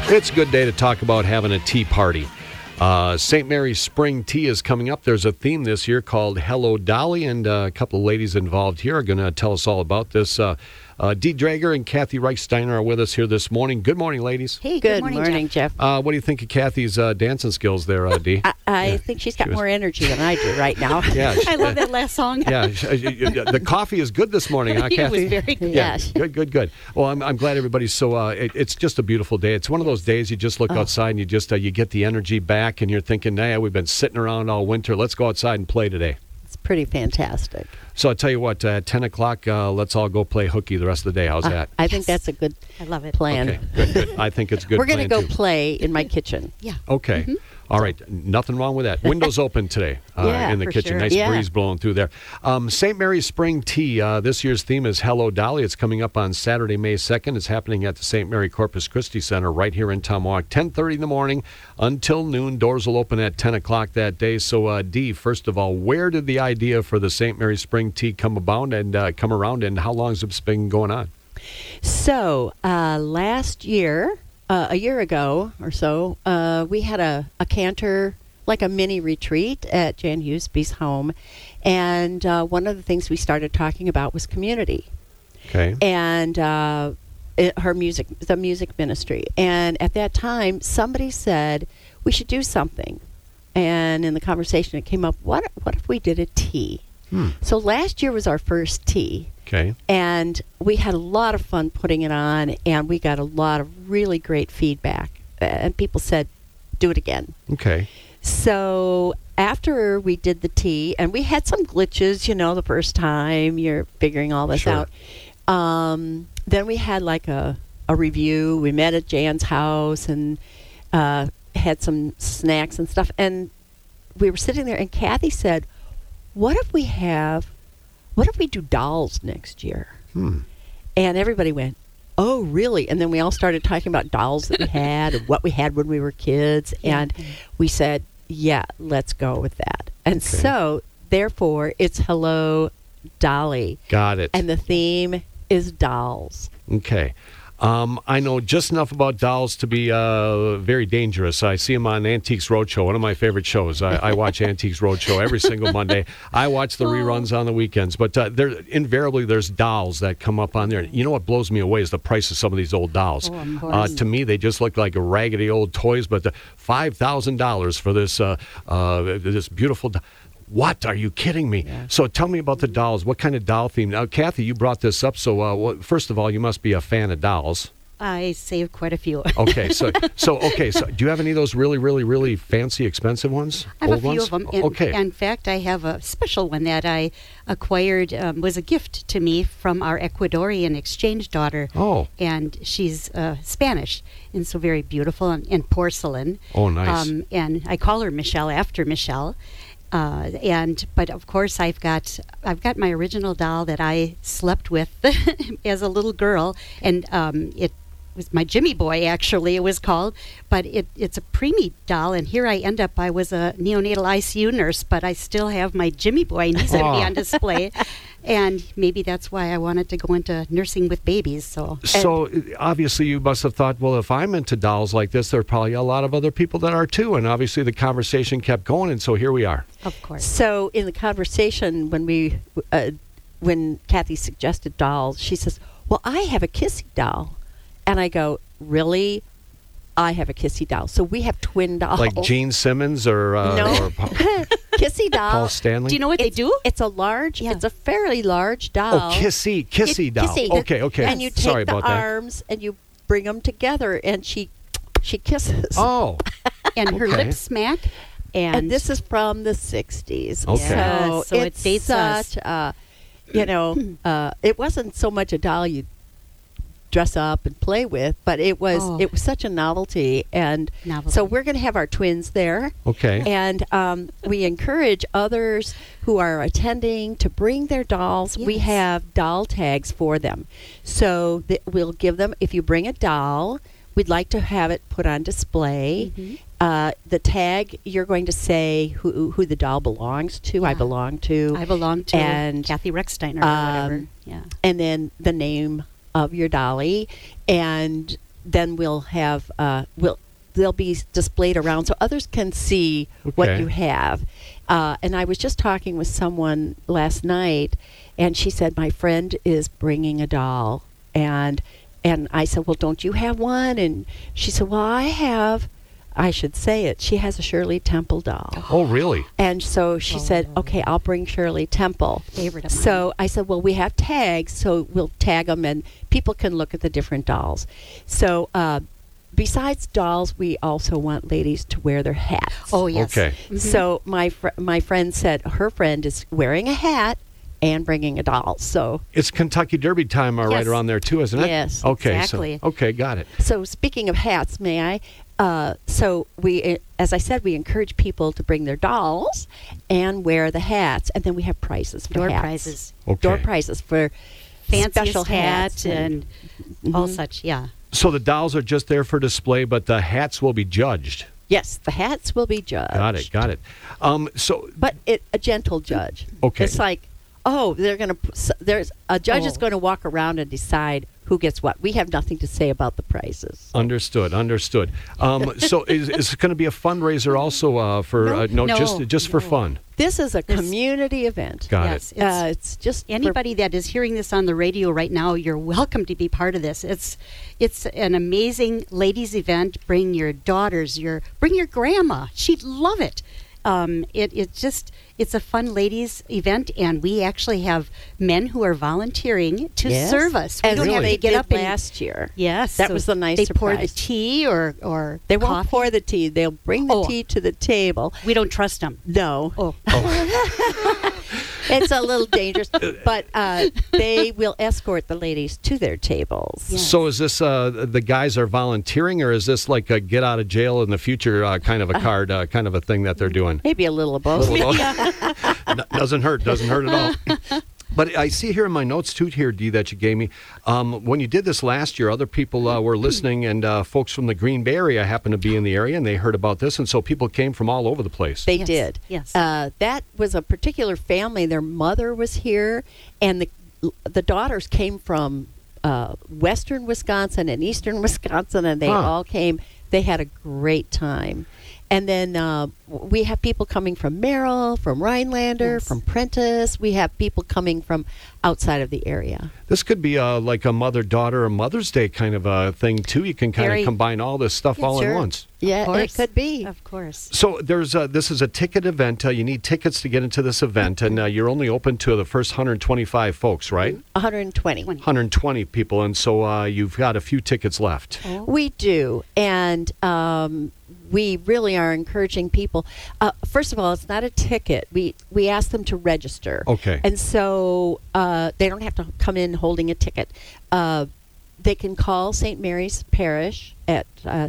It's a good day to talk about having a tea party. St. Mary's Spring Tea is coming up. There's a theme this year called Hello Dolly, and a couple of ladies involved here are going to tell us all about this. Dee Drager and Kathy Reichsteiner are with us here this morning. Good morning, ladies. Hey, good morning, Jeff. What do you think of Kathy's dancing skills there, Dee? I think she's got more energy than I do right now. Yeah, I love that last song. Yeah, the coffee is good this morning, huh, Kathy? It was very good. Yeah, good. Well, I'm glad everybody's so. It's just a beautiful day. It's one of those days you just look outside and you just you get the energy back, and you're thinking, "Nah, we've been sitting around all winter. Let's go outside and play today." It's pretty fantastic. So I tell you what, at 10 o'clock, let's all go play hooky the rest of the day. How's that? I think that's a good I love it. plan. Okay, good. I think it's a good. We're going to plan, go too. play in my kitchen. Yeah. Okay. Mm-hmm. All right. Nothing wrong with that. Windows open today Yeah, in the for kitchen. sure. Nice Yeah. breeze blowing through there. St. Mary's Spring Tea. This year's theme is Hello Dolly. It's coming up on Saturday, May 2nd. It's happening at the St. Mary Corpus Christi Center right here in Tomahawk. 10:30 in the morning until noon. Doors will open at 10 o'clock that day. So, Dee, first of all, where did the idea for the St. Mary's Spring Tea come around, and how long has it been going on? So last year, a year ago or so, we had a cantor, like a mini retreat at Jan Husby's home. And one of the things we started talking about was community. Okay. And the music ministry. And at that time, somebody said, we should do something. And in the conversation, it came up, what if we did a tea? So last year was our first tea. Okay. And we had a lot of fun putting it on, and we got a lot of really great feedback. And people said, do it again. Okay. So after we did the tea, and we had some glitches, the first time you're figuring all this Sure. out. Then we had like a review. We met at Jan's house and had some snacks and stuff. And we were sitting there, and Kathy said, what if we do dolls next year? And everybody went, oh, really? And then we all started talking about dolls that we had and what we had when we were kids. And we said, yeah, let's go with that. And so, therefore, it's Hello Dolly. Got it. And the theme is dolls. Okay. I know just enough about dolls to be very dangerous. I see them on Antiques Roadshow, one of my favorite shows. I watch Antiques Roadshow every single Monday. I watch the reruns on the weekends. But there's dolls that come up on there. You know what blows me away is the price of some of these old dolls. Oh, of course. To me, they just look like raggedy old toys. But the $5,000 for this beautiful doll. What? Are you kidding me? Yeah. So tell me about the dolls. What kind of doll theme? Now, Kathy, you brought this up. So first of all, you must be a fan of dolls. I saved quite a few. Okay, so do you have any of those really, really, really fancy, expensive ones? I have Old a few ones? of them. Okay. In fact, I have a special one that I acquired, was a gift to me from our Ecuadorian exchange daughter. Oh. And she's Spanish, and so very beautiful and porcelain. Oh, nice. And I call her Michelle after Michelle. But of course I've got my original doll that I slept with as a little girl, and it was my Jimmy Boy, actually it was called, but it's a preemie doll, and here I end up, I was a neonatal ICU nurse, but I still have my Jimmy Boy, and he's going to be on display. And maybe that's why I wanted to go into nursing with babies. So obviously you must have thought, well, if I'm into dolls like this, there are probably a lot of other people that are too. And obviously the conversation kept going, and so here we are. Of course. So in the conversation, when Kathy suggested dolls, she says, well, I have a Kissy doll. And I go, really? I have a Kissy doll. So we have twin dolls. Like Gene Simmons or No. or Kissy doll. Paul Stanley? Do you know what they do? It's a fairly large doll. Oh, Kissy doll. Kissy. Okay. And you take Sorry the about that. arms and you bring them together, and she kisses. Oh. And her Okay. lips smack. And this is from the 60s. Okay. Yes, so it it's dates us. such, it wasn't so much a doll you dress up and play with, but it was such a novelty. And so we're going to have our twins there. Okay. And we encourage others who are attending to bring their dolls. Yes. We have doll tags for them. So we'll give them, if you bring a doll, we'd like to have it put on display. Mm-hmm. The tag, you're going to say who the doll belongs to. Yeah. I belong to. And Kathy Rechsteiner or whatever. Yeah. And then the name of your dolly, and then we'll have they'll be displayed around so others can see what Okay. you have. And I was just talking with someone last night, and she said, my friend is bringing a doll. And I said, well, don't you have one? And she said, well, I should say it. She has a Shirley Temple doll. Oh, really? And so she said, okay, I'll bring Shirley Temple. Favorite of mine. So I said, well, we have tags, so we'll tag them and people can look at the different dolls. So besides dolls, we also want ladies to wear their hats. Oh, yes. Okay. Mhm. So my friend said her friend is wearing a hat and bringing a doll. So It's Kentucky Derby time right Yes. around there too, isn't it? Yes, Okay. exactly. So, okay, got it. speaking of hats, may I? So we, as I said, we encourage people to bring their dolls and wear the hats, and then we have prizes for Door hats. prizes. Okay. Door prizes for Fanciest special hat hats and all such, yeah. So the dolls are just there for display, but the hats will be judged. Yes, the hats will be judged. Got it. So But a gentle judge. Okay. It's like, they're going to. There's a judge is going to walk around and decide who gets what. We have nothing to say about the prizes. understood. So is it going to be a fundraiser also for No, just for no. fun? This is a community event. Got Yes, it. It's just for- Anybody that is hearing this on the radio right now, you're welcome to be part of this. It's an amazing ladies' event. Bring your daughters, bring your grandma. She'd love it. It's a fun ladies' event, and we actually have men who are volunteering to Yes. serve us. We And don't have they to get did up and last year. yes, That so was the nice They pour the surprise. tea or They won't coffee. pour the tea. They'll bring the Oh. tea to the table. We don't trust them. No, Oh, it's a little dangerous, but they will escort the ladies to their tables. Yes. So is this the guys are volunteering, or is this like a get out of jail in the future kind of a card, kind of a thing that they're doing? Maybe a little of both. Doesn't hurt at all. But I see here in my notes too here, Dee, that you gave me, when you did this last year, other people were listening, and folks from the Green Bay area happened to be in the area, and they heard about this, and so people came from all over the place. They Yes, did. yes. That was a particular family. Their mother was here, and the daughters came from western Wisconsin and eastern Wisconsin, and they Huh. all came. They had a great time. And then we have people coming from Merrill, from Rhinelander, Yes. from Prentice. We have people coming from outside of the area. This could be like a mother-daughter or Mother's Day kind of a thing, too. You can kind Very- of combine all this stuff all Sure. at once. Yeah, of course. it could be. Of course. So this is a ticket event. You need tickets to get into this event, and you're only open to the first 125 folks, right? 120. 120 people, and so you've got a few tickets left. We do, and we really are encouraging people. First of all, it's not a ticket. We ask them to register. Okay. And so they don't have to come in holding a ticket. They can call St. Mary's Parish at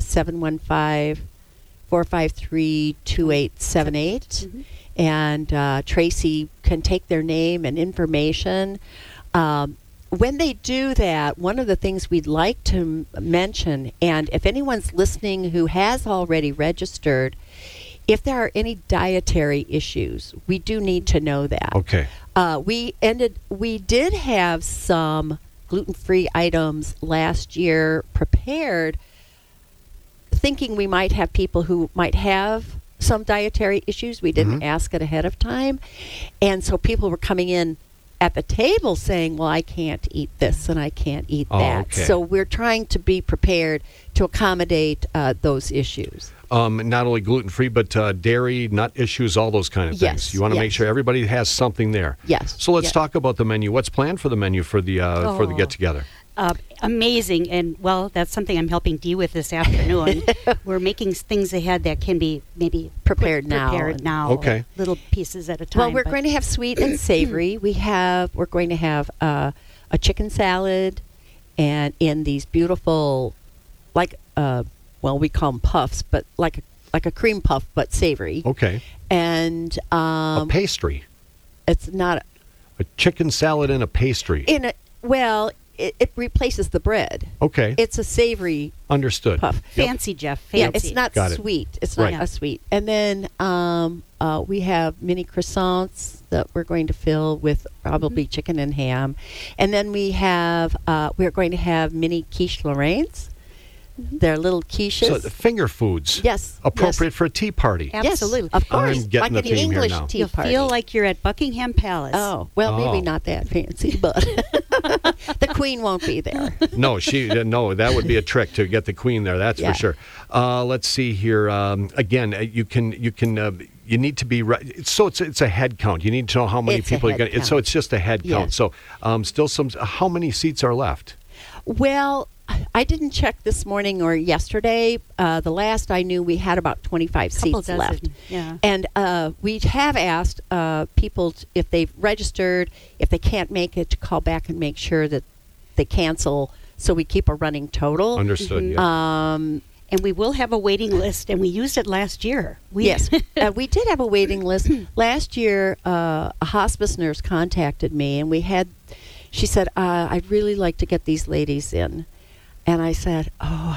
715-453-2878, and Tracy can take their name and information. When they do that, one of the things we'd like to mention, and if anyone's listening who has already registered, if there are any dietary issues, we do need to know that. Okay. We did have some gluten-free items last year prepared, thinking we might have people who might have some dietary issues. We didn't ask it ahead of time, and so people were coming in at the table saying, well, I can't eat this and I can't eat Oh, that. okay. So we're trying to be prepared to accommodate those issues. Not only gluten-free, but dairy, nut issues, all those kind of Yes, things. You want to make yes. sure everybody has something there. Yes, So let's yes. talk about the menu. What's planned for the menu for the Oh. get-together? Amazing, and well, that's something I'm helping Dee with this afternoon. We're making things ahead that can be maybe Prepared now Prepared and- now, Okay. little pieces at a time. Well, we're but- going to have sweet and savory. We're going to have a chicken salad, and in these beautiful, we call them puffs, but like a cream puff, but savory. Okay. And A pastry. it's not A chicken salad and a pastry. it replaces the bread. Okay. It's a savory Understood. puff. fancy, Jeff. Yeah, Fancy. it's not Got it. sweet. It's not Right. a sweet. And then we have mini croissants that we're going to fill with probably chicken and ham. And then we're going to have mini quiche Lorraines They're little quiches. So the finger foods. Yes. Appropriate for a tea party. Absolutely. Yes, of course. I'm getting like the an theme here English now. tea You'll party. feel like you're at Buckingham Palace. Oh, well, Oh. maybe not that fancy, but the Queen won't be there. No, no, that would be a trick to get the Queen there. That's Yeah. for sure. Let's see here. Again, you need to be so it's a head count. You need to know how many It's a people you're head going. So it's just a head count. Yes. So still some. How many seats are left? Well, I didn't check this morning or yesterday. The last I knew, we had about 25 Couple seats dozen, left. yeah. And we have asked people if they've registered, if they can't make it, to call back and make sure that they cancel, so we keep a running total. Understood. Yeah. And we will have a waiting list, and we used it last year. Yes, we did have a waiting list. Last year, a hospice nurse contacted me, and she said, I'd really like to get these ladies in. And I said,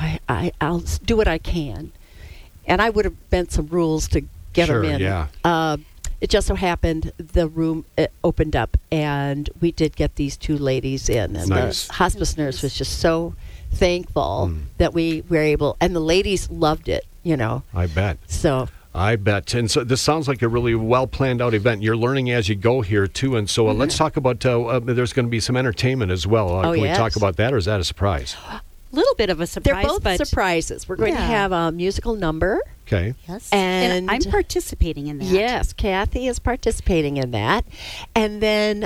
I'll do what I can. And I would have bent some rules to get Sure, them in. yeah. It just so happened the room opened up, and we did get these two ladies in. And Nice. the hospice nurse was just so thankful that we were able, and the ladies loved it, I bet. So I bet. And so this sounds like a really well planned out event. You're learning as you go here, too. And so let's talk about there's going to be some entertainment as well. Oh, Can we yes. talk about that, or is that a surprise? Little bit of a surprise. they're both but surprises. We're going to Yeah. have a musical number. Okay. Yes. And I'm participating in that. Yes, Kathy is participating in that. And then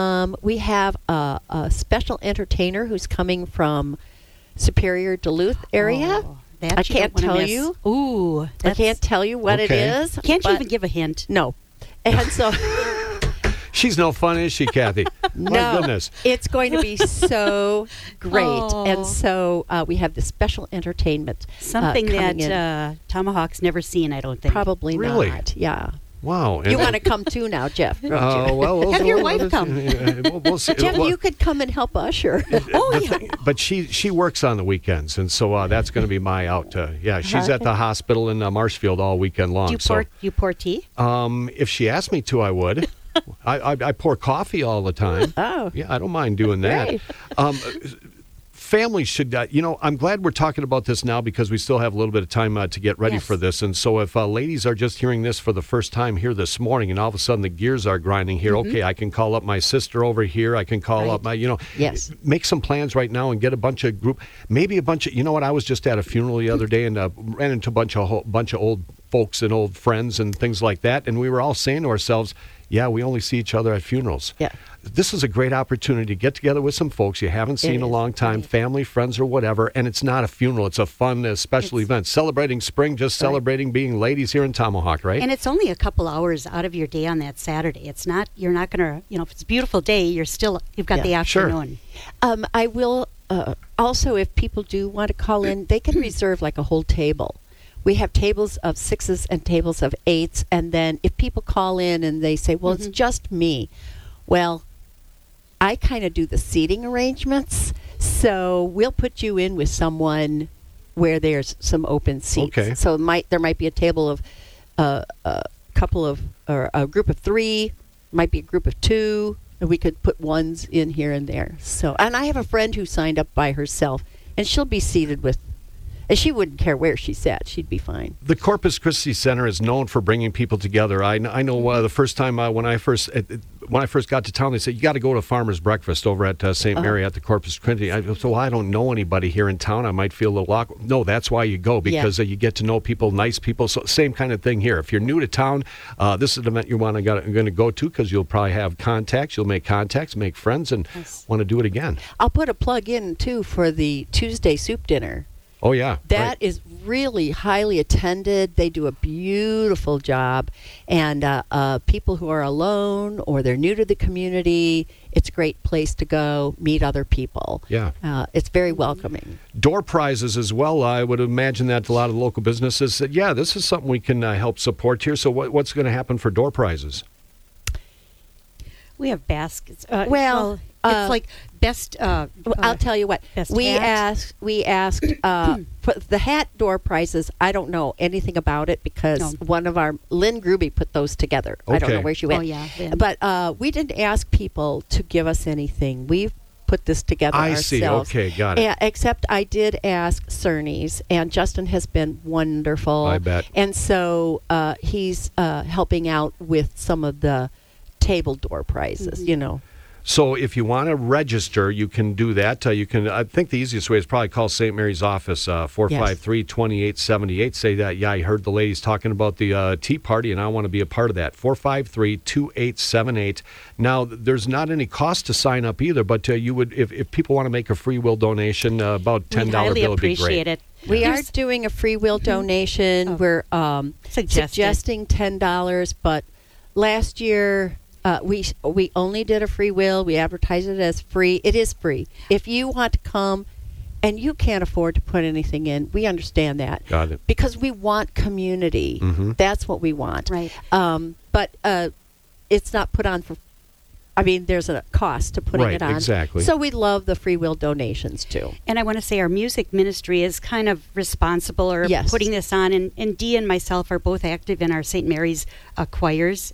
we have a special entertainer who's coming from Superior Duluth area. Oh, that I you can't don't wanna tell miss. you. Ooh. I can't tell you what Okay. it is. Can't you but- even give a hint? No. And so, She's no fun, is she, Kathy? My no, goodness. it's going to be so great. Oh. And so we have this special entertainment. Something coming in. that Tomahawk's never seen, I don't think. Probably Really? not. Yeah. Wow. You want to come too now, Jeff? Don't you? Well, we'll Have your we'll- wife come. We'll see. Jeff, Well, you could come and help usher. but she works on the weekends, and so that's going to be my out. She's at the hospital in Marshfield all weekend long. Do you pour tea? If she asked me to, I would. I pour coffee all the time. Oh. Yeah, I don't mind doing that. Great. Families should, I'm glad we're talking about this now because we still have a little bit of time to get ready Yes. for this. And so if ladies are just hearing this for the first time here this morning and all of a sudden the gears are grinding here, okay, I can call up my sister over here. I can call up my, Yes. make some plans right now and get a bunch of maybe a bunch of, I was just at a funeral the other day and ran into a bunch of old folks and old friends and things like that. And we were all saying to ourselves, yeah, we only see each other at funerals. Yeah. This is a great opportunity to get together with some folks you haven't seen in a is. long time, family, friends, or whatever, and it's not a funeral. It's a fun, special event. Celebrating spring, just celebrating being ladies here in Tomahawk, right? And it's only a couple hours out of your day on that Saturday. It's not, you're not going to, if it's a beautiful day, you've got the Yeah. Sure. afternoon. I will also, if people do want to call in, they can reserve like a whole table. We have tables of 6s and tables of 8s, and then if people call in and they say, well, it's just me, well, I kind of do the seating arrangements, so we'll put you in with someone where there's some open seats. Okay. So there might be a table of a couple of, or a group of 3, might be a group of 2, and we could put ones in here and there. So, and I have a friend who signed up by herself, and she'll be seated with, and she wouldn't care where she sat; she'd be fine. The Corpus Christi Center is known for bringing people together. I know the first time when I first got to town, they said you got to go to Farmer's Breakfast over at St. Mary at the Corpus Christi. I said, well, I don't know anybody here in town. I might feel a little awkward. No, that's why you go, because you get to know people, nice people. So same kind of thing here. If you're new to town, this is an event you're going to go to because you'll probably have contacts. You'll make contacts, make friends, and want to do it again. I'll put a plug in too for the Tuesday soup dinner. Oh yeah, That is really highly attended. They do a beautiful job. And people who are alone or they're new to the community, it's a great place to go, meet other people. Yeah. It's very welcoming. Door prizes as well. I would imagine that a lot of local businesses said, yeah, this is something we can help support here. So what's going to happen for door prizes? We have baskets. Well, it's like best. I'll tell you what. best We hat. asked for the hat door prizes. I don't know anything about it because No. one of our Lynn Gruby put those together. I don't know Okay. where she went. Oh, yeah, Lynn. But we didn't ask people to give us anything. We've put this together I ourselves. see. Okay, got it. Except I did ask Cerny's, and Justin has been wonderful. I bet. And so he's helping out with some of the table door prizes, you know. So if you want to register, you can do that. You can. I think the easiest way is probably call St. Mary's office, 453-2878. Say that, yeah, I heard the ladies talking about the tea party, and I want to be a part of that. 453-2878. Now, there's not any cost to sign up either, but you would, if people want to make a free will donation, about $10 We'd highly bill would be appreciate great. it. We are There's- doing a free will donation. Oh. We're Suggested. suggesting $10, but last year we only did a free will. We advertised it as free. It is free. If you want to come and you can't afford to put anything in, we understand that. Got it. Because we want community. Mhm. That's what we want. Right. But it's not put on for. I mean, there's a cost to putting Right, it on. exactly. So we love the free will donations too. And I want to say our music ministry is kind of responsible or Yes. putting this on. And Dee and myself are both active in our St. Mary's choirs.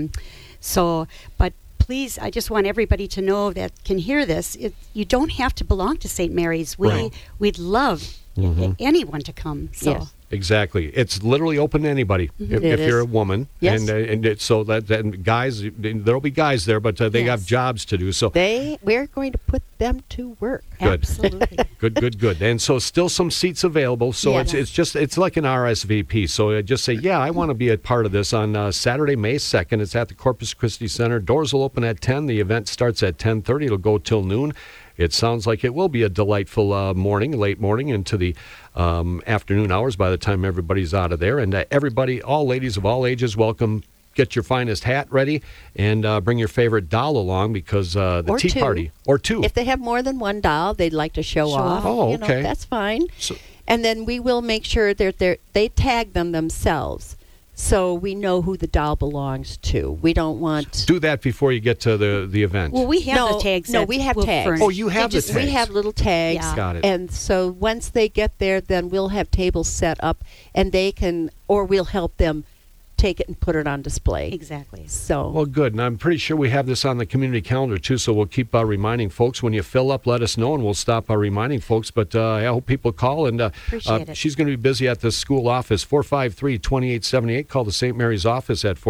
But please, I just want everybody to know that can hear this. You don't have to belong to St. Mary's. Right. We'd love anyone to come. So. Yes. Exactly. It's literally open to anybody if It you're is. a woman. Yes. So that and guys, there'll be guys there, but they have Yes. jobs to do. So We're going to put them to work. Good. Absolutely. Good. And so still some seats available. So Yes. it's like an RSVP. So just say, yeah, I want to be a part of this on Saturday, May 2nd. It's at the Corpus Christi Center. Doors will open at 10. The event starts at 10:30. It'll go till noon. It sounds like it will be a delightful late morning into the afternoon hours by the time everybody's out of there. And everybody, all ladies of all ages, welcome. Get your finest hat ready and bring your favorite doll along because the Or tea two. party. Or two. If they have more than one doll they'd like to show off, Oh, okay. that's fine. So- And then we will make sure that they tag them themselves so we know who the doll belongs to. We don't want... Do that before you get to the event. Well, we have No, the tags. no, that we have we'll tags. furnish. Oh, you have the tags. We have little tags. Yeah. Got it. And so once they get there, then we'll have tables set up and they can, or we'll help them take it and put it on display. Exactly. So... Well, good. And I'm pretty sure we have this on the community calendar, too, so we'll keep reminding folks. When you fill up, let us know, and we'll stop reminding folks. But I hope people call. And Appreciate it. she's going to be busy at the school office, 453-2878. Call the St. Mary's office at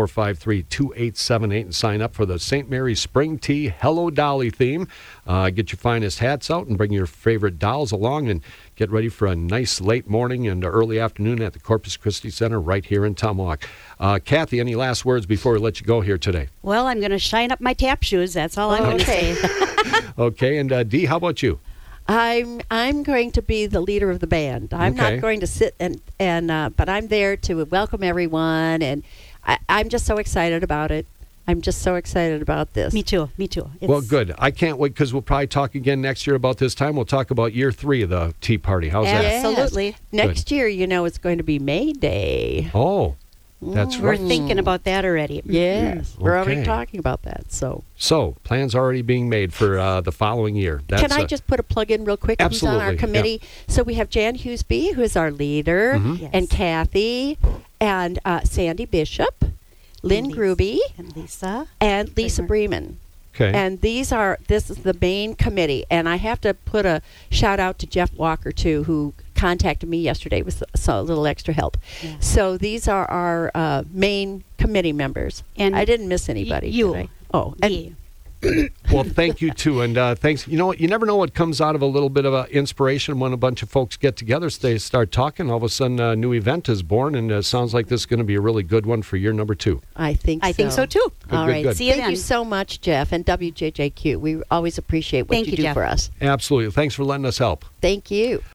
453-2878 and sign up for the St. Mary's Spring Tea Hello Dolly theme. Get your finest hats out and bring your favorite dolls along and get ready for a nice late morning and early afternoon at the Corpus Christi Center right here in Tomahawk. Kathy, any last words before we let you go here today? Well, I'm going to shine up my tap shoes. That's all I'm going to say. Okay, and Dee, how about you? I'm going to be the leader of the band. I'm Okay. not going to sit but I'm there to welcome everyone, and I'm just so excited about it. I'm just so excited about this. Me too. Well, good. I can't wait because we'll probably talk again next year about this time. We'll talk about year 3 of the Tea Party. How's that? Yes. Absolutely. Next year, it's going to be May Day. Oh, that's We're right. thinking about that already. Yes, we're already Okay. talking about that. So, So, plans already being made for the following year. That's, can I just put a plug in real quick? Who's on Absolutely, our yeah. committee? So we have Jan Hughesby, who is our leader, Mhm. Yes. and Kathy, and Sandy Bishop, Lynn Lisa. Gruby, And Lisa. and Lisa Bremen. Okay. And this is the main committee. And I have to put a shout out to Jeff Walker, too, who contacted me yesterday with a little extra help. Yeah. So these are our main committee members. And I didn't miss anybody. you. did I? Oh, and Me. Well, thank you, too. And thanks. You know what? You never know what comes out of a little bit of inspiration when a bunch of folks get together. So they start talking. All of a sudden, a new event is born. And it sounds like this is going to be a really good one for year number 2. I think I think so too. Good, All good, right. good. See you Thank then. you so much, Jeff, and WJJQ. We always appreciate what Thank you you, do Jeff. for us. Absolutely. Thanks for letting us help. Thank you.